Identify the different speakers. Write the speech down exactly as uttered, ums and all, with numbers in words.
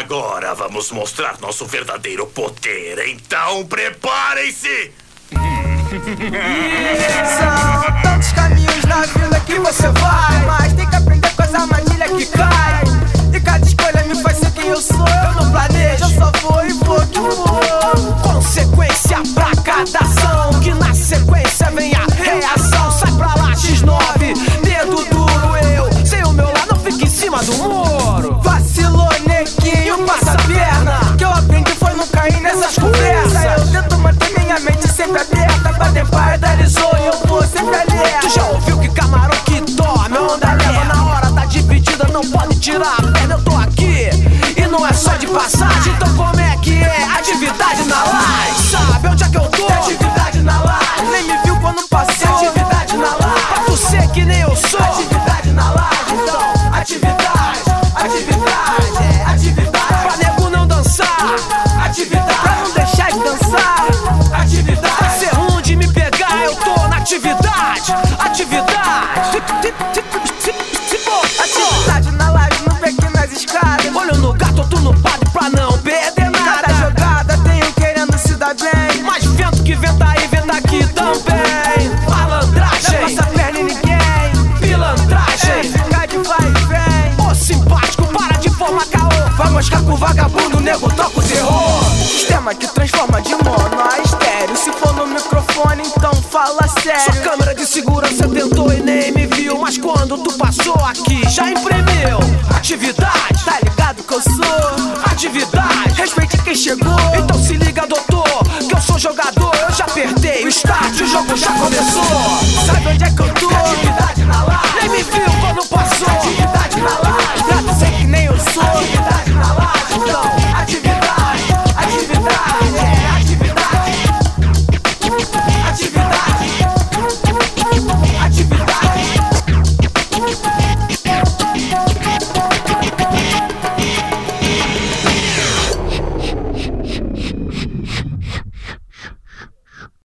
Speaker 1: Agora vamos mostrar nosso verdadeiro poder. Então preparem-se!
Speaker 2: São tantos caminhos na vila que você vai, mas tem que aprender com as armadilhas que caem. E cada escolha me faz ser quem eu sou. Eu não planejo, eu só vou e vou que vou. Consequência pra cada ação, que na sequência vem a reação. Sai pra lá, xis nove, dedo duro. Eu, sem o meu lá, não fica em cima do muro. Vacilou, neguinho, passa a perna. Que eu aprendi foi não cair nessas conversas. Eu tento manter minha mente sempre aberta. Bater pai, idealizou e eu vou sempre alerta. Tu já ouviu que camarão que dorme, onda leva na hora da dividida, não pode tirar a perna. Eu tô aqui e não é só de passagem. Então como é que é? Atividade na live. Sabe onde é que eu tô? Atividade na live. Nem me viu quando passei. Atividade na live. Pra tu ser que nem eu sou. Atividade na live. Então, atividade, atividade, é atividade. Pra nego não dançar. Atividade. Pra não deixar de dançar. Atividade. Pra ser ruim de me pegar, eu tô na atividade. Atividade. Atividade na live, no bequinho nas escadas. Olho no gato, tu no padre pra não perder nada. Cada jogada tem um querendo se dar bem, mas vento que venta aí, venta aqui também. Malandragem, não passa perna em ninguém. Pilantragem, fica de vai e vem. Ô simpático, para de formar caô. Vai moscar com o vagabundo, nego, toca o terror. Sistema que transforma de mono a estéreo. Se for no microfone, então fala sério. Sua câmera de segurança tentou e nem me viu, mas quando tu passou aqui, já imprimiu. Atividade, tá ligado que eu sou? Atividade, respeite quem chegou. Então se liga, doutor, que eu sou jogador. Eu já apertei o start, o jogo já começou.